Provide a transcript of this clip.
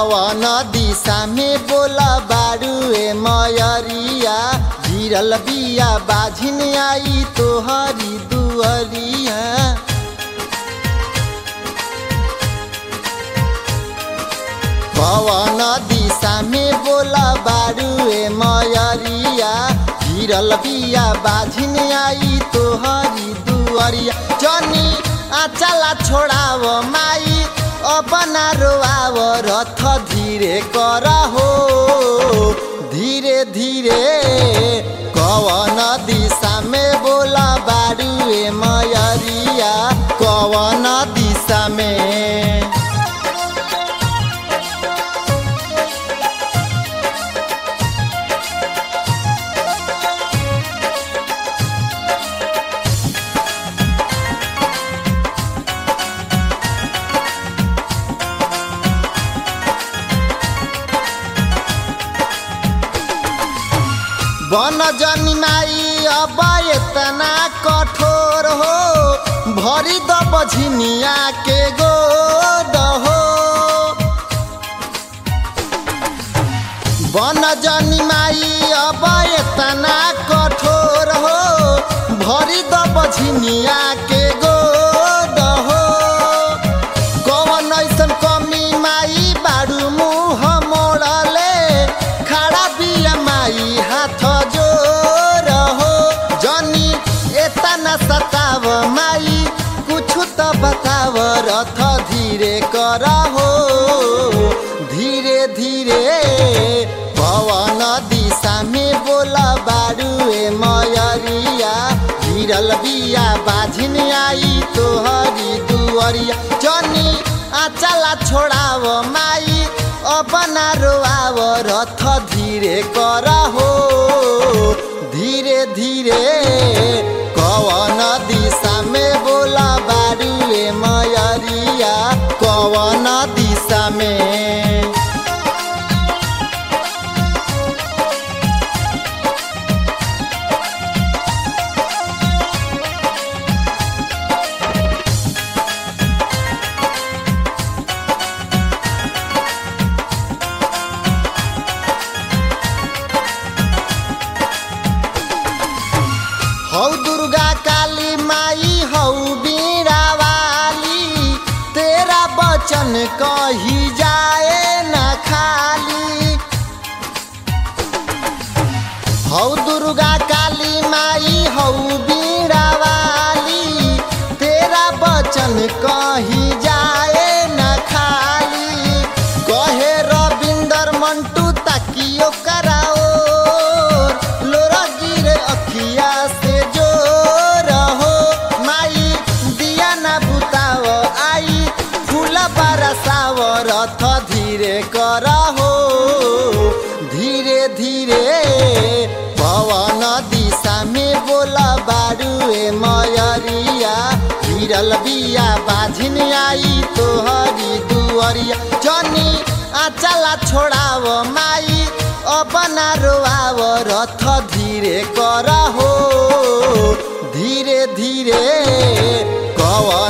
कवन दिशा में बोला बारू ए मयरिया गिरल बिया बाझिन आई तोहरी दुअरिया। कवन दिशा में बोला बारू ए मयरिया गिरल बिया बाझिन आई तोहरी दुअरिया। जनी आचला छोड़ाव माई अपना रोआव रथ धीरे कर हो धीरे धीरे। कवन दिशा में बोला बारू ए मयरिया कवन दिशा में। बन जनी माई अब इतना कठोर हो भरी द बझिनिया के गोद हो। बन जनी माई अब इतना कठोर हो भरी द बझिनिया के गोद हो। कवन ऐसन कमी माई बारू मुँह मोड़ले खड़ा बिया माई हाथ सताव माई कुछ तो बताव रथ धीरे कर हो धीरे धीरे। पवन दिशा में बोला बारू ए मयरिया गिरल बिया बाझिन आई तोहरी दुअरिया। जनी आचला छोड़ाव माई अपना रोआव रथ धीरे कर हो धीरे धीरे। कवन दिशा में बोला बारू ए मयरिया कवन दिशा में। हौ दुर्गा काली माई हौ बीड़ा वाली तेरा वचन कही जाए न खाली। हौ दुर्गा काली माई हौ बीड़ा वाली तेरा वचन कही जाए न खाली। कहे रविंदर मंटू ताकियो कराओ लोरा गिरे अखिया से रथ धीरे कर हो धीरे धीरे। पवन दिशा में बोला बारू ए मयरिया गिरल बिया बाझिन आई तोहरी दुअरिया। जनी आचला छोड़ाव माई अपना रोआव रथ धीरे कर हो धीरे धीरे। कवन